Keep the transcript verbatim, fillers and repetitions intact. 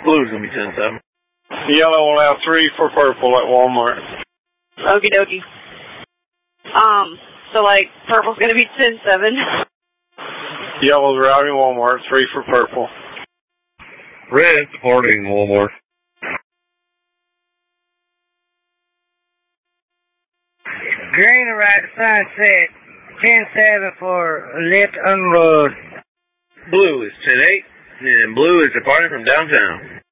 blue's gonna be ten seven. Yellow will have three for purple at Walmart. Okie dokie. Um, so like, purple's gonna be ten seven. Yellow's routing Walmart, three for purple. Red departing Walmart. Green right sunset, ten seven for Litton Road. Blue is ten eight, and blue is departing from downtown.